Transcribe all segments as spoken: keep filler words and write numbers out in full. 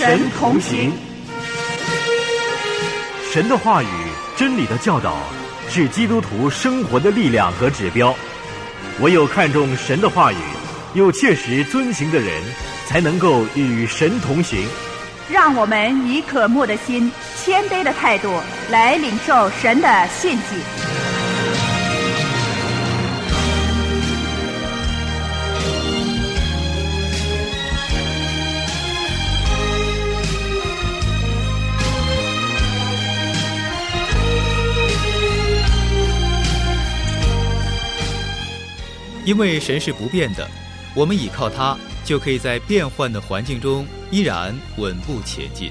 神同行。 神的话语、真理的教导是基督徒生活的力量和指标。唯有看重神的话语，又切实遵行的人，才能够与神同行。 让我们以渴慕的心、谦卑的态度来领受神的信息。 因为神是不变的，我们倚靠他，就可以在变幻的环境中依然稳步前进。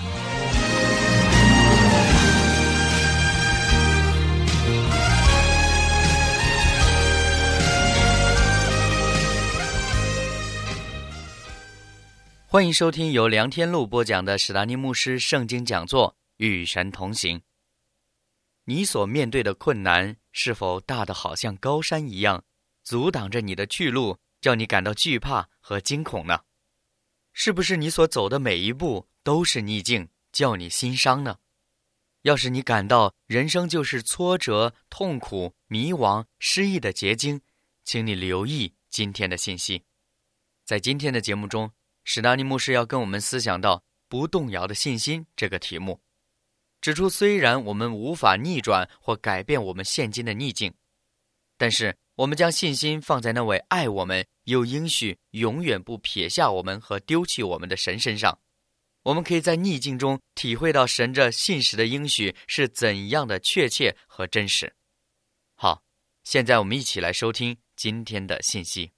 欢迎收听由梁天禄播讲的史达尼牧师圣经讲座《与神同行》。你所面对的困难是否大得好像高山一样，阻挡着你的去路，叫你感到惧怕和惊恐呢？是不是你所走的每一步都是逆境，叫你心伤呢？要是你感到人生就是挫折、痛苦、迷惘、失意的结晶，请你留意今天的信息。在今天的节目中，史达尼牧师要跟我们思想到不动摇的信心这个题目，指出虽然我们无法逆转或改变我们现今的逆境，但是我们将信心放在那位爱我们又应许永远不撇下我们和丢弃我们的神身上，我们可以在逆境中体会到神这信实的应许是怎样的确切和真实。好，现在我们一起来收听今天的信息。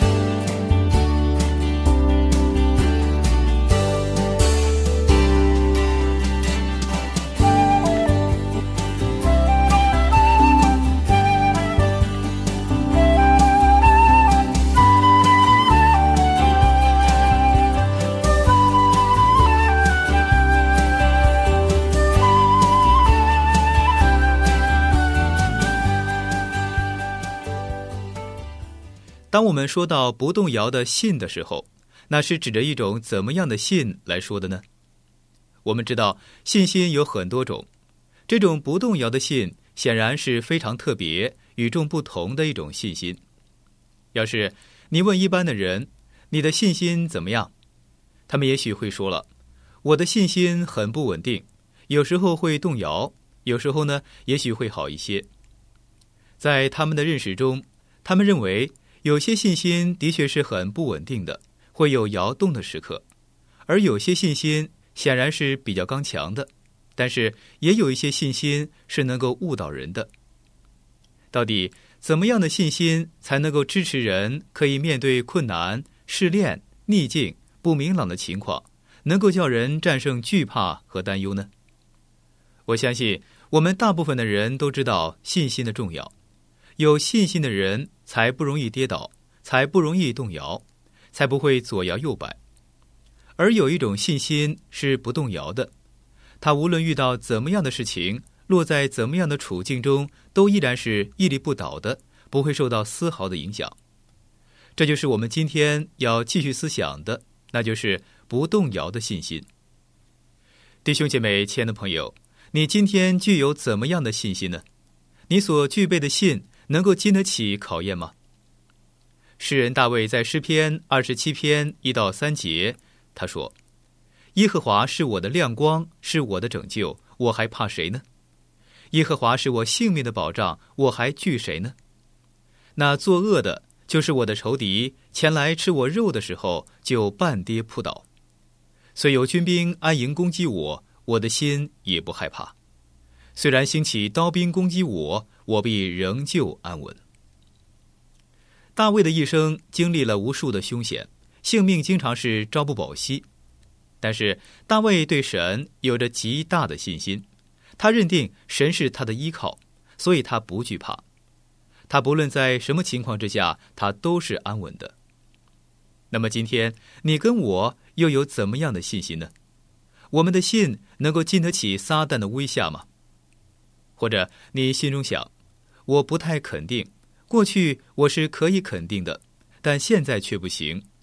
当我们说到不动摇的信的时候，那是指着一种怎么样的信来说的呢？我们知道信心有很多种，这种不动摇的信显然是非常特别、与众不同的一种信心。要是你问一般的人，你的信心怎么样？他们也许会说了，我的信心很不稳定，有时候会动摇，有时候呢，也许会好一些。在他们的认识中，他们认为有些信心的确是很不稳定的，会有摇动的时刻，而有些信心显然是比较刚强的，但是也有一些信心是能够误导人的。到底怎么样的信心才能够支持人可以面对困难、试炼、逆境、不明朗的情况，能够叫人战胜惧怕和担忧呢？我相信我们大部分的人都知道信心的重要，有信心的人才不容易跌倒，才不容易动摇，才不会左摇右摆。而有一种信心是不动摇的，他无论遇到怎么样的事情，落在怎么样的处境中，都依然是屹立不倒的，不会受到丝毫的影响。这就是我们今天要继续思想的，那就是不动摇的信心。弟兄姐妹，亲爱的朋友，你今天具有怎么样的信心呢？你所具备的信能够经得起考验吗？诗人大卫在诗篇二十七篇一到三节，他说：耶和华是我的亮光，是我的拯救，我还怕谁呢？耶和华是我性命的保障，我还惧谁呢？那作恶的，就是我的仇敌，前来吃我肉的时候，就半跌扑倒。虽有军兵安营攻击我，我的心也不害怕。虽然兴起刀兵攻击我，我必仍旧安稳。大卫的一生经历了无数的凶险，性命经常是朝不保夕。但是大卫对神有着极大的信心，他认定神是他的依靠，所以他不惧怕。他不论在什么情况之下，他都是安稳的。那么今天你跟我又有怎么样的信心呢？我们的信能够经得起撒旦的威吓吗？或者你心中想，我不太肯定，过去我是可以肯定的，但现在却不行。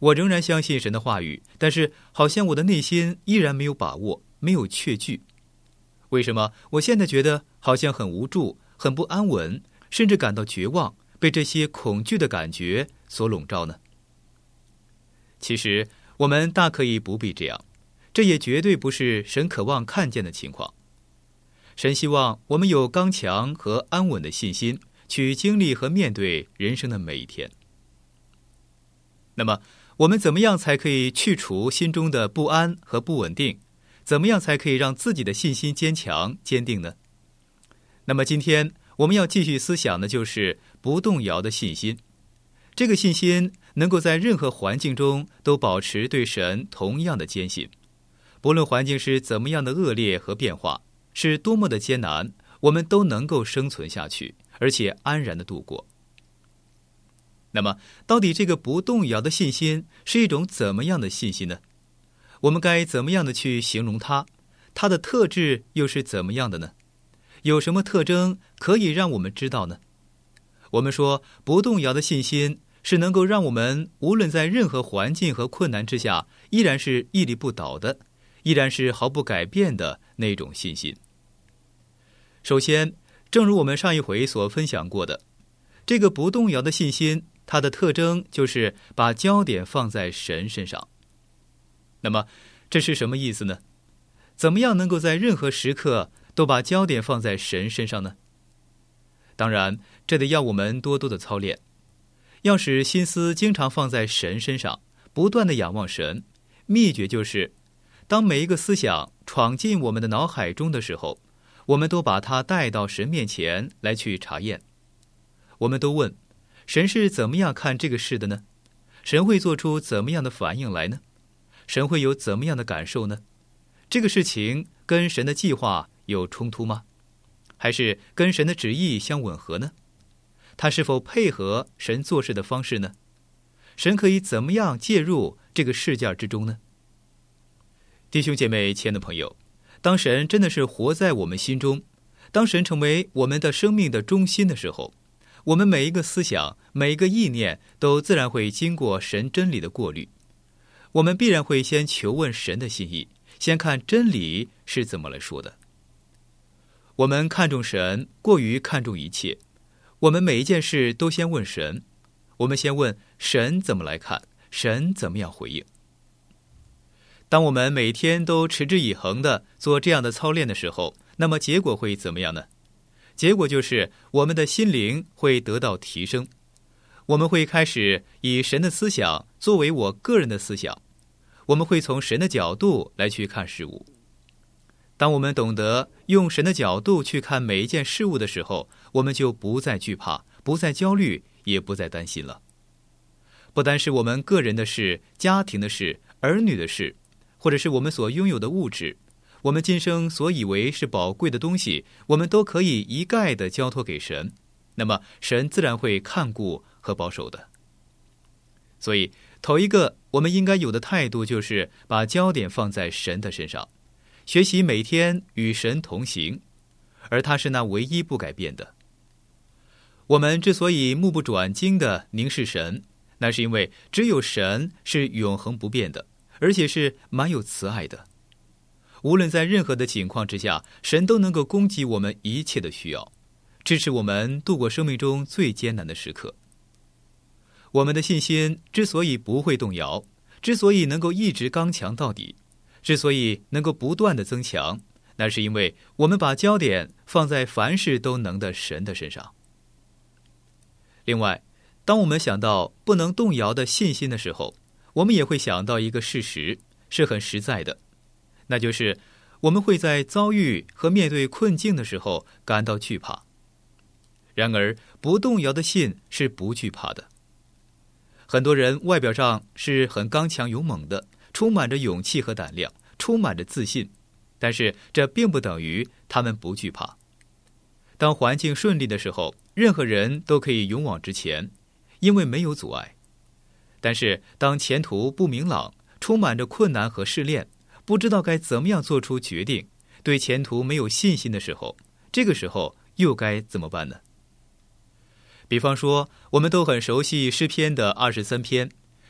我仍然相信神的话语，但是好像我的内心依然没有把握，没有确据。为什么我现在觉得好像很无助，很不安稳，甚至感到绝望，被这些恐惧的感觉所笼罩呢？其实我们大可以不必这样，这也绝对不是神渴望看见的情况。神希望我们有刚强和安稳的信心，去经历和面对人生的每一天。那么我们怎么样才可以去除心中的不安和不稳定？怎么样才可以让自己的信心坚强坚定呢？那么今天我们要继续思想的就是不动摇的信心。这个信心能够在任何环境中都保持对神同样的坚信，不论环境是怎么样的恶劣和变化，是多么的艰难，我们都能够生存下去，而且安然的度过。那么到底这个不动摇的信心是一种怎么样的信心呢？我们该怎么样的去形容它？它的特质又是怎么样的呢？有什么特征可以让我们知道呢？我们说不动摇的信心是能够让我们无论在任何环境和困难之下，依然是屹立不倒的，依然是毫不改变的那种信心。首先，正如我们上一回所分享过的，这个不动摇的信心，它的特征就是把焦点放在神身上。那么这是什么意思呢？怎么样能够在任何时刻都把焦点放在神身上呢？当然这得要我们多多的操练，要使心思经常放在神身上，不断的仰望神。秘诀就是当每一个思想闯进我们的脑海中的时候，我们都把它带到神面前来去查验。我们都问神是怎么样看这个事的呢？神会做出怎么样的反应来呢？神会有怎么样的感受呢？这个事情跟神的计划有冲突吗？还是跟神的旨意相吻合呢？他是否配合神做事的方式呢？神可以怎么样介入这个事件之中呢？弟兄姐妹，亲爱的朋友，当神真的是活在我们心中，当神成为我们的生命的中心的时候，我们每一个思想，每一个意念都自然会经过神真理的过滤。我们必然会先求问神的心意，先看真理是怎么来说的。我们看重神，过于看重一切。我们每一件事都先问神，我们先问神怎么来看，神怎么样回应。当我们每天都持之以恒地做这样的操练的时候，那么结果会怎么样呢？结果就是我们的心灵会得到提升，我们会开始以神的思想作为我个人的思想，我们会从神的角度来去看事物。当我们懂得用神的角度去看每一件事物的时候，我们就不再惧怕，不再焦虑，也不再担心了。不单是我们个人的事、家庭的事、儿女的事，或者是我们所拥有的物质，我们今生所以为是宝贵的东西，我们都可以一概的交托给神，那么神自然会看顾和保守的。所以头一个我们应该有的态度就是把焦点放在神的身上，学习每天与神同行，而他是那唯一不改变的。我们之所以目不转睛地凝视神，那是因为只有神是永恒不变的，而且是蛮有慈爱的。无论在任何的情况之下，神都能够供给我们一切的需要，支持我们度过生命中最艰难的时刻。我们的信心之所以不会动摇，之所以能够一直刚强到底，之所以能够不断的增强，那是因为我们把焦点放在凡事都能的神的身上。另外，当我们想到不能动摇的信心的时候，我们也会想到一个事实，是很实在的，那就是我们会在遭遇和面对困境的时候感到惧怕。然而不动摇的信是不惧怕的。很多人外表上是很刚强勇猛的，充满着勇气和胆量，充满着自信，但是这并不等于他们不惧怕。当环境顺利的时候，任何人都可以勇往直前，因为没有阻碍。但是当前途不明朗，充满着困难和试炼，不知道该怎么样做出决定，对前途没有信心的时候，这个时候又该怎么办呢？比方说，我们都很熟悉诗篇的二十三篇，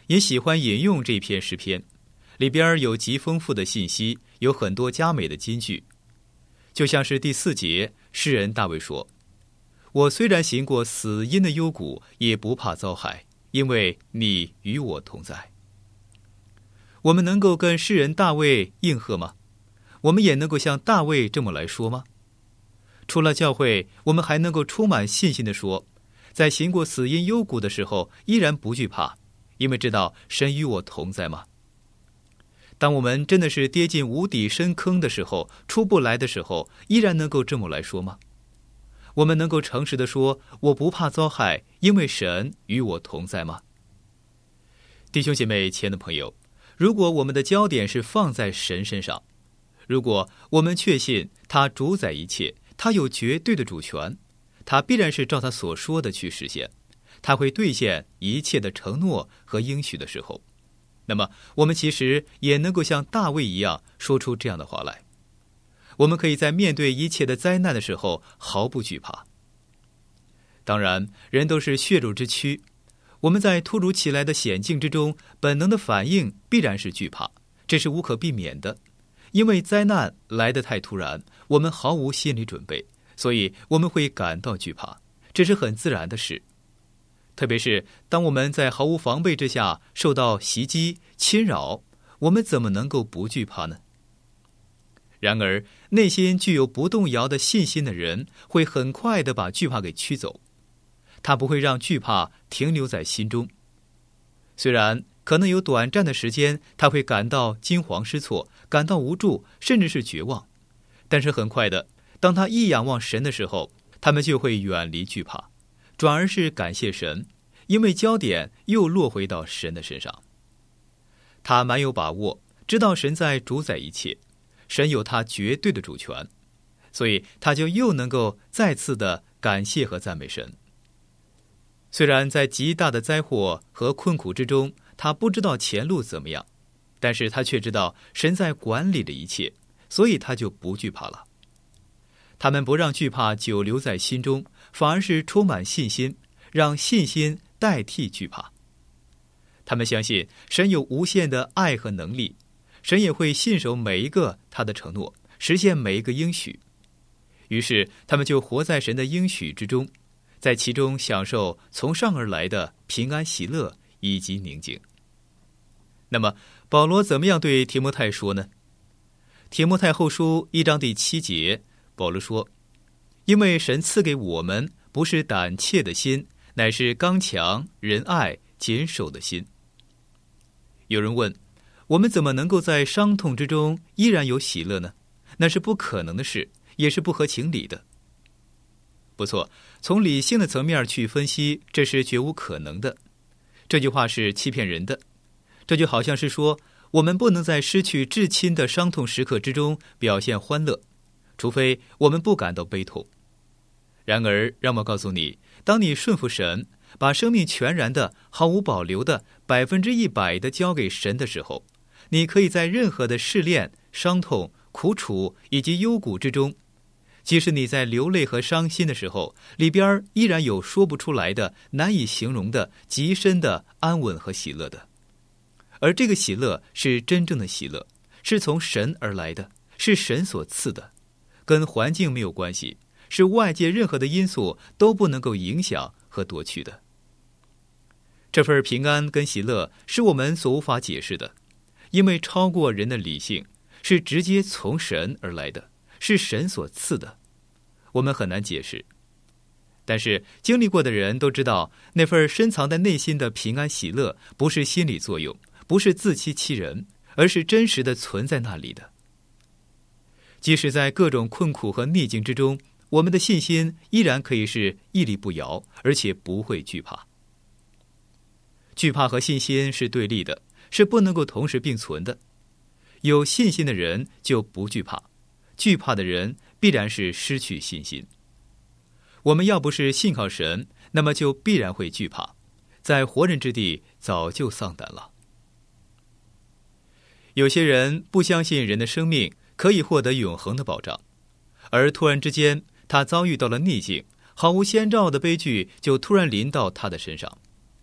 也喜欢引用这篇诗篇，里边有极丰富的信息，有很多佳美的金句。就像是第四节，诗人大卫说：我虽然行过死荫的幽谷，也不怕遭害，因为你与我同在。我们能够跟诗人大卫应和吗？我们也能够像大卫这么来说吗？除了教会，我们还能够充满信心地说，在行过死荫幽谷的时候，依然不惧怕，因为知道神与我同在吗？当我们真的是跌进无底深坑的时候，出不来的时候，依然能够这么来说吗？我们能够诚实地说，我不怕遭害，因为神与我同在吗？弟兄姐妹，亲爱的朋友，如果我们的焦点是放在神身上，如果我们确信他主宰一切，他有绝对的主权，他必然是照他所说的去实现，他会兑现一切的承诺和应许的时候，那么我们其实也能够像大卫一样说出这样的话来。我们可以在面对一切的灾难的时候毫不惧怕。当然，人都是血肉之躯，我们在突如其来的险境之中，本能的反应必然是惧怕，这是无可避免的。因为灾难来得太突然，我们毫无心理准备，所以我们会感到惧怕，这是很自然的事。特别是当我们在毫无防备之下受到袭击、侵扰，我们怎么能够不惧怕呢？然而，内心具有不动摇的信心的人，会很快地把惧怕给驱走，他不会让惧怕停留在心中。虽然可能有短暂的时间，他会感到惊惶失措，感到无助，甚至是绝望，但是很快的，当他一仰望神的时候，他们就会远离惧怕，转而是感谢神，因为焦点又落回到神的身上。他蛮有把握，知道神在主宰一切，神有他绝对的主权，所以他就又能够再次的感谢和赞美神。虽然在极大的灾祸和困苦之中，他不知道前路怎么样，但是他却知道神在管理着一切，所以他就不惧怕了。他们不让惧怕久留在心中，反而是充满信心，让信心代替惧怕。他们相信神有无限的爱和能力，神也会信守每一个他的承诺，实现每一个应许。于是他们就活在神的应许之中，在其中享受从上而来的平安喜乐以及宁静。那么保罗怎么样对提摩太说呢？提摩太后书一章第七节，保罗说：因为神赐给我们不是胆怯的心，乃是刚强、仁爱、谨守的心。有人问，我们怎么能够在伤痛之中依然有喜乐呢？那是不可能的事，也是不合情理的。不错，从理性的层面去分析，这是绝无可能的。这句话是欺骗人的。这就好像是说，我们不能在失去至亲的伤痛时刻之中表现欢乐，除非我们不感到悲痛。然而，让我告诉你，当你顺服神，把生命全然的、毫无保留的、百分之一百的交给神的时候，你可以在任何的试炼、伤痛、苦楚以及幽谷之中，即使你在流泪和伤心的时候，里边依然有说不出来的、难以形容的极深的安稳和喜乐的。而这个喜乐是真正的喜乐，是从神而来的，是神所赐的，跟环境没有关系，是外界任何的因素都不能够影响和夺去的。这份平安跟喜乐是我们所无法解释的，因为超过人的理性，是直接从神而来的，是神所赐的，我们很难解释。但是经历过的人都知道，那份深藏在内心的平安喜乐不是心理作用，不是自欺欺人，而是真实的存在那里的。即使在各种困苦和逆境之中，我们的信心依然可以是屹立不摇，而且不会惧怕。惧怕和信心是对立的，是不能够同时并存的。有信心的人就不惧怕，惧怕的人必然是失去信心。我们要不是信靠神，那么就必然会惧怕，在活人之地早就丧胆了。有些人不相信人的生命可以获得永恒的保障，而突然之间他遭遇到了逆境，毫无先兆的悲剧就突然临到他的身上。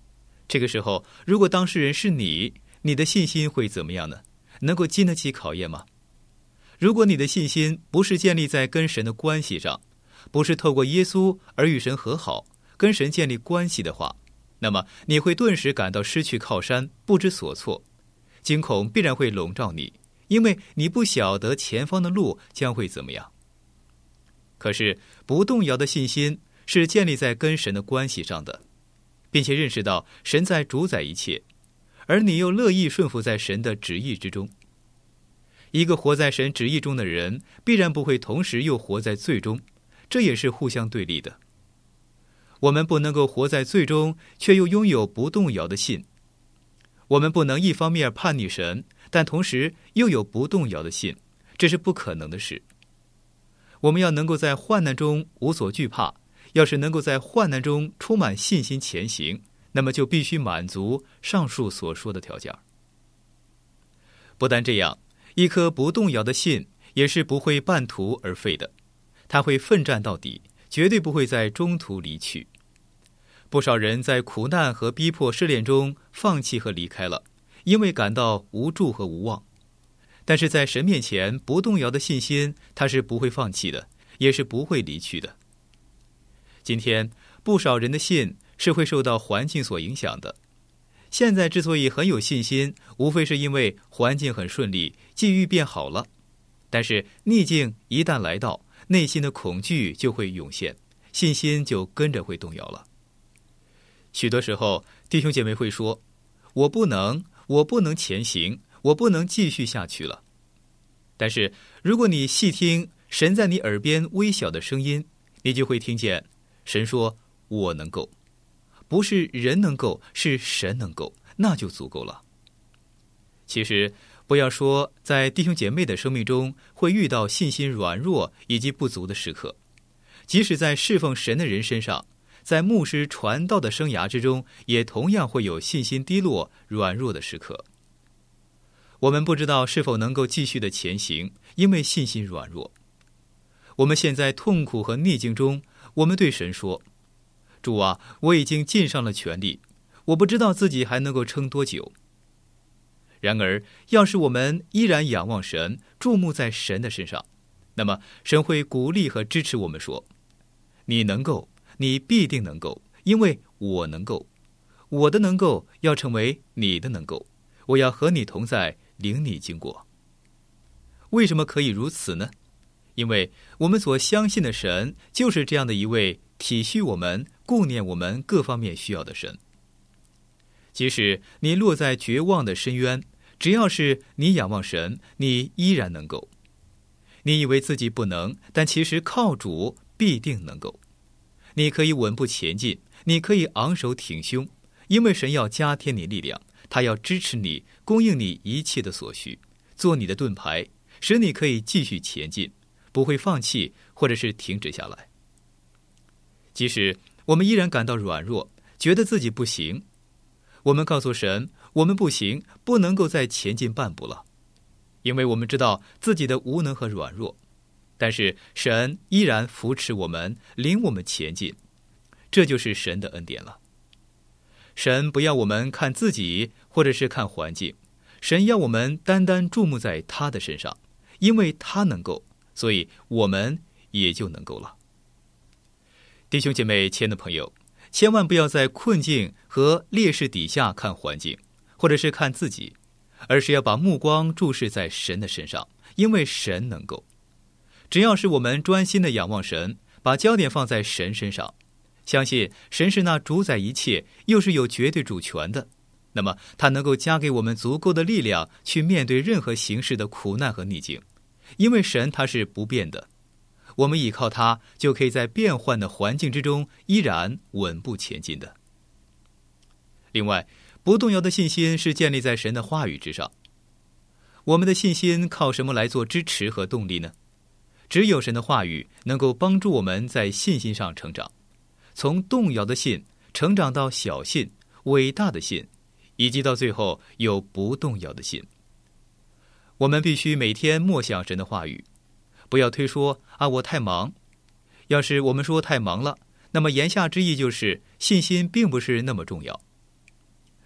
这个时候，如果当事人是你，你的信心会怎么样呢？能够经得起考验吗？如果你的信心不是建立在跟神的关系上，不是透过耶稣而与神和好，跟神建立关系的话，那么你会顿时感到失去靠山，不知所措，惊恐必然会笼罩你，因为你不晓得前方的路将会怎么样。可是不动摇的信心是建立在跟神的关系上的，并且认识到神在主宰一切，而你又乐意顺服在神的旨意之中。一个活在神旨意中的人，必然不会同时又活在罪中，这也是互相对立的。我们不能够活在罪中，却又拥有不动摇的信。我们不能一方面叛逆神，但同时又有不动摇的信，这是不可能的事。我们要能够在患难中无所惧怕，要是能够在患难中充满信心前行，那么就必须满足上述所说的条件。不但这样，一颗不动摇的信也是不会半途而废的，它会奋战到底，绝对不会在中途离去。不少人在苦难和逼迫试炼中放弃和离开了，因为感到无助和无望。但是在神面前不动摇的信心，它是不会放弃的，也是不会离去的。今天不少人的信是会受到环境所影响的。现在之所以很有信心，无非是因为环境很顺利，际遇变好了。但是逆境一旦来到，内心的恐惧就会涌现，信心就跟着会动摇了。许多时候，弟兄姐妹会说，我不能，我不能前行，我不能继续下去了。但是如果你细听神在你耳边微小的声音，你就会听见神说，我能够。不是人能够，是神能够，那就足够了。其实不要说在弟兄姐妹的生命中会遇到信心软弱以及不足的时刻，即使在侍奉神的人身上，在牧师传道的生涯之中，也同样会有信心低落软弱的时刻。我们不知道是否能够继续的前行，因为信心软弱。我们现在痛苦和逆境中，我们对神说，主啊，我已经尽上了全力，我不知道自己还能够撑多久。然而要是我们依然仰望神，注目在神的身上，那么神会鼓励和支持我们说，你能够，你必定能够，因为我能够。我的能够要成为你的能够，我要和你同在，领你经过。为什么可以如此呢？因为我们所相信的神就是这样的一位体恤我们、顾念我们各方面需要的神。即使你落在绝望的深渊，只要是你仰望神，你依然能够。你以为自己不能，但其实靠主必定能够。你可以稳步前进，你可以昂首挺胸，因为神要加添你力量，他要支持你，供应你一切的所需，做你的盾牌，使你可以继续前进，不会放弃或者是停止下来。即使我们依然感到软弱，觉得自己不行，我们告诉神，我们不行，不能够再前进半步了，因为我们知道自己的无能和软弱。但是神依然扶持我们，领我们前进，这就是神的恩典了。神不要我们看自己，或者是看环境，神要我们单单注目在他的身上，因为他能够，所以我们也就能够了。弟兄姐妹，亲爱的朋友，千万不要在困境和劣势底下看环境，或者是看自己，而是要把目光注视在神的身上，因为神能够。只要是我们专心的仰望神，把焦点放在神身上，相信神是那主宰一切，又是有绝对主权的，那么他能够加给我们足够的力量去面对任何形式的苦难和逆境，因为神他是不变的，我们依靠他就可以在变幻的环境之中依然稳步前进的。另外，不动摇的信心是建立在神的话语之上。我们的信心靠什么来做支持和动力呢？只有神的话语能够帮助我们在信心上成长，从动摇的信成长到小信、伟大的信，以及到最后有不动摇的信。我们必须每天默想神的话语，不要推说啊我太忙。要是我们说太忙了，那么言下之意就是信心并不是那么重要。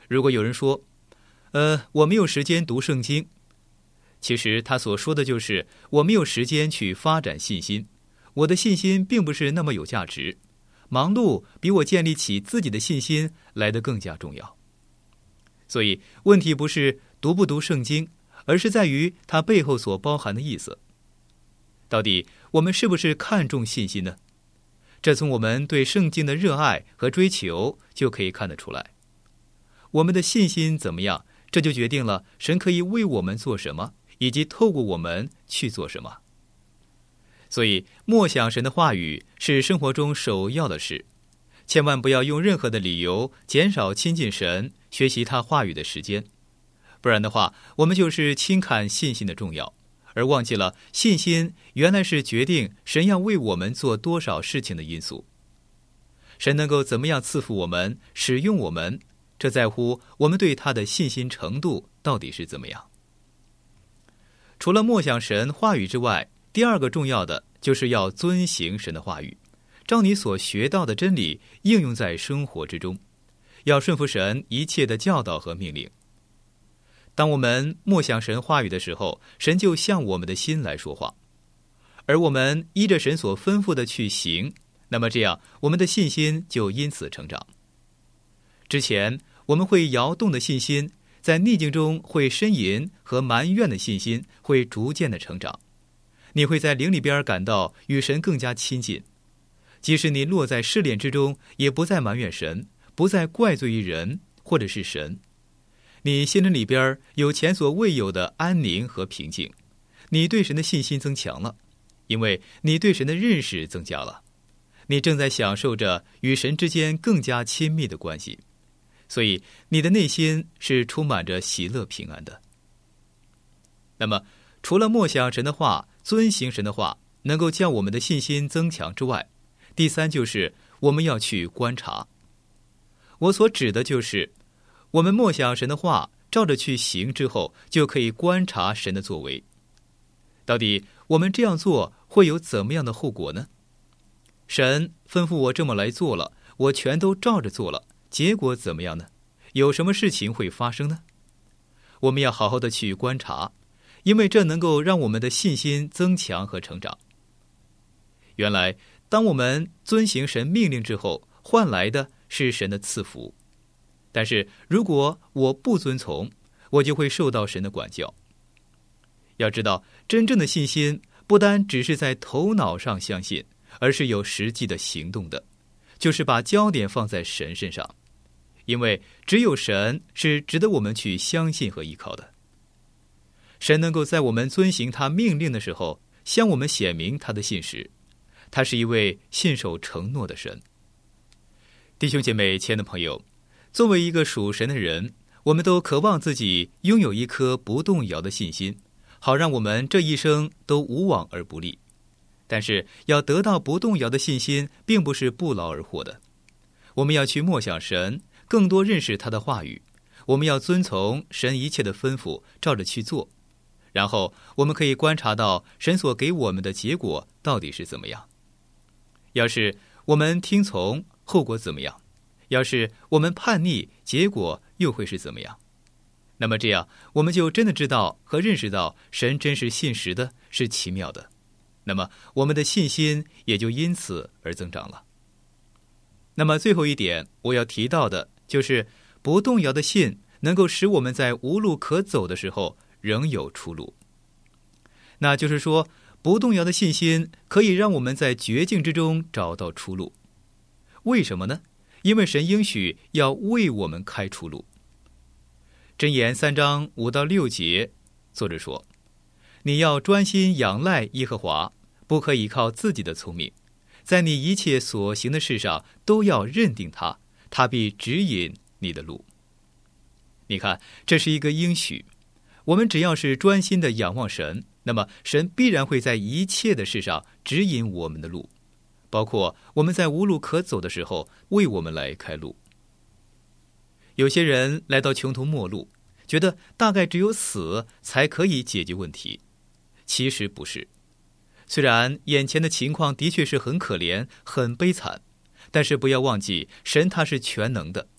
如果有人说，呃，我没有时间读圣经，其实他所说的就是我没有时间去发展信心，我的信心并不是那么有价值，忙碌比我建立起自己的信心来得更加重要。所以问题不是读不读圣经，而是在于它背后所包含的意思。到底我们是不是看重信心呢？这从我们对圣经的热爱和追求就可以看得出来。我们的信心怎么样，这就决定了神可以为我们做什么，以及透过我们去做什么。所以默想神的话语是生活中首要的事，千万不要用任何的理由减少亲近神、学习他话语的时间，不然的话，我们就是轻看信心的重要，而忘记了信心原来是决定神要为我们做多少事情的因素。神能够怎么样赐福我们、使用我们，这在乎我们对他的信心程度到底是怎么样。除了默想神话语之外，第二个重要的就是要遵行神的话语，照你所学到的真理应用在生活之中，要顺服神一切的教导和命令。当我们默想神话语的时候，神就向我们的心来说话，而我们依着神所吩咐的去行，那么这样我们的信心就因此成长。之前我们会摇动的信心，在逆境中会呻吟和埋怨的信心会逐渐的成长，你会在灵里边感到与神更加亲近，即使你落在试炼之中，也不再埋怨神，不再怪罪于人或者是神。你心灵里边有前所未有的安宁和平静，你对神的信心增强了，因为你对神的认识增加了，你正在享受着与神之间更加亲密的关系，所以你的内心是充满着喜乐平安的。那么除了默想神的话、遵行神的话能够将我们的信心增强之外，第三就是我们要去观察。我所指的就是我们默想神的话，照着去行之后，就可以观察神的作为。到底我们这样做会有怎么样的后果呢？神吩咐我这么来做了，我全都照着做了，结果怎么样呢？有什么事情会发生呢？我们要好好的去观察，因为这能够让我们的信心增强和成长。原来当我们遵行神命令之后，换来的是神的赐福，但是如果我不遵从，我就会受到神的管教。要知道，真正的信心不单只是在头脑上相信，而是有实际的行动的，就是把焦点放在神身上，因为只有神是值得我们去相信和依靠的。神能够在我们遵行他命令的时候，向我们显明他的信实，他是一位信守承诺的神。弟兄姐妹，亲爱的朋友，作为一个属神的人，我们都渴望自己拥有一颗不动摇的信心，好让我们这一生都无往而不利。但是要得到不动摇的信心，并不是不劳而获的。我们要去默想神，更多认识他的话语，我们要遵从神一切的吩咐，照着去做，然后我们可以观察到神所给我们的结果到底是怎么样。要是我们听从，后果怎么样？要是我们叛逆，结果又会是怎么样？那么这样，我们就真的知道和认识到神真是信实的，是奇妙的。那么我们的信心也就因此而增长了。那么最后一点我要提到的就是不动摇的信能够使我们在无路可走的时候仍有出路。那就是说，不动摇的信心可以让我们在绝境之中找到出路。为什么呢？因为神应许要为我们开出路。箴言三章五到六节，作者说，你要专心仰赖耶和华，不可依靠自己的聪明，在你一切所行的事上都要认定他，他必指引你的路。你看，这是一个应许，我们只要是专心的仰望神，那么神必然会在一切的事上指引我们的路，包括我们在无路可走的时候为我们来开路。有些人来到穷途末路，觉得大概只有死才可以解决问题，其实不是。虽然眼前的情况的确是很可怜很悲惨，但是不要忘记神他是全能的，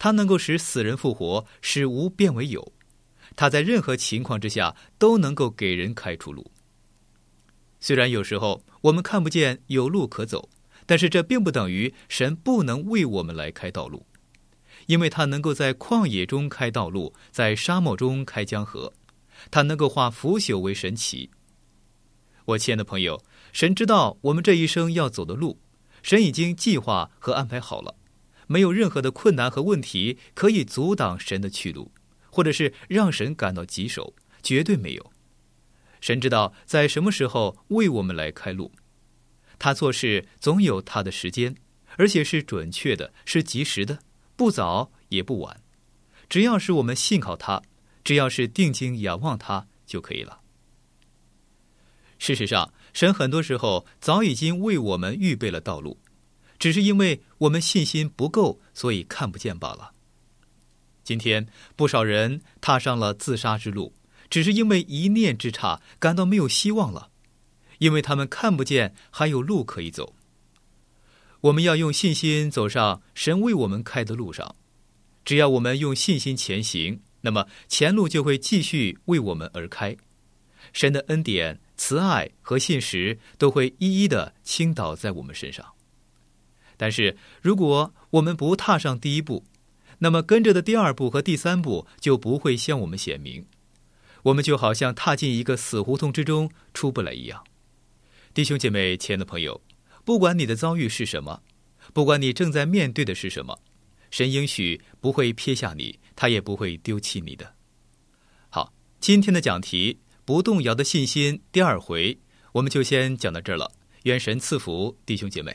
他能够使死人复活，使无变为有。他在任何情况之下都能够给人开出路。虽然有时候我们看不见有路可走，但是这并不等于神不能为我们来开道路，因为他能够在旷野中开道路，在沙漠中开江河，他能够化腐朽为神奇。我亲爱的朋友，神知道我们这一生要走的路，神已经计划和安排好了，没有任何的困难和问题可以阻挡神的去路，或者是让神感到棘手，绝对没有。神知道在什么时候为我们来开路，他做事总有他的时间，而且是准确的，是及时的，不早也不晚。只要是我们信靠他，只要是定睛仰望他就可以了。事实上，神很多时候早已经为我们预备了道路，只是因为我们信心不够，所以看不见罢了。今天不少人踏上了自杀之路，只是因为一念之差，感到没有希望了，因为他们看不见还有路可以走。我们要用信心走上神为我们开的路上，只要我们用信心前行，那么前路就会继续为我们而开。神的恩典、慈爱和信实都会一一的倾倒在我们身上。但是如果我们不踏上第一步，那么跟着的第二步和第三步就不会向我们显明，我们就好像踏进一个死胡同之中出不来一样。弟兄姐妹，亲爱的朋友，不管你的遭遇是什么，不管你正在面对的是什么，神应许不会撇下你，他也不会丢弃你的。好，今天的讲题不动摇的信心第二回，我们就先讲到这儿了。愿神赐福弟兄姐妹。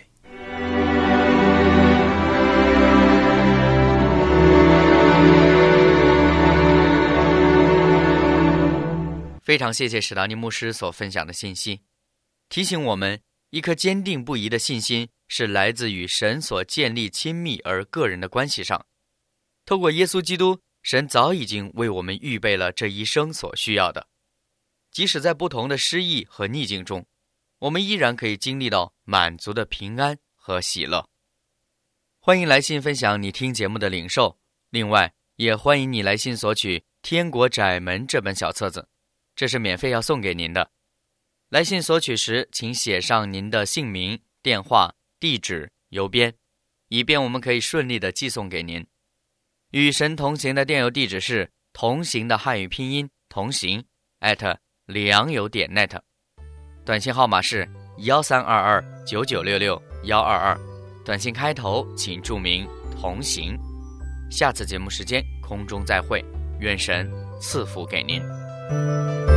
非常谢谢史达尼牧师所分享的信息，提醒我们一颗坚定不移的信心是来自与神所建立亲密而个人的关系上。透过耶稣基督，神早已经为我们预备了这一生所需要的。即使在不同的失意和逆境中，我们依然可以经历到满足的平安和喜乐。欢迎来信分享你听节目的领受，另外也欢迎你来信索取《天国窄门》这本小册子，这是免费要送给您的。来信索取时，请写上您的姓名、电话、地址、邮编，以便我们可以顺利的寄送给您。与神同行的电邮地址是同行的汉语拼音同行 at 良友点 net， 短信号码是一三二二九九六六一二二，短信开头请注明同行。下次节目时间空中再会，愿神赐福给您。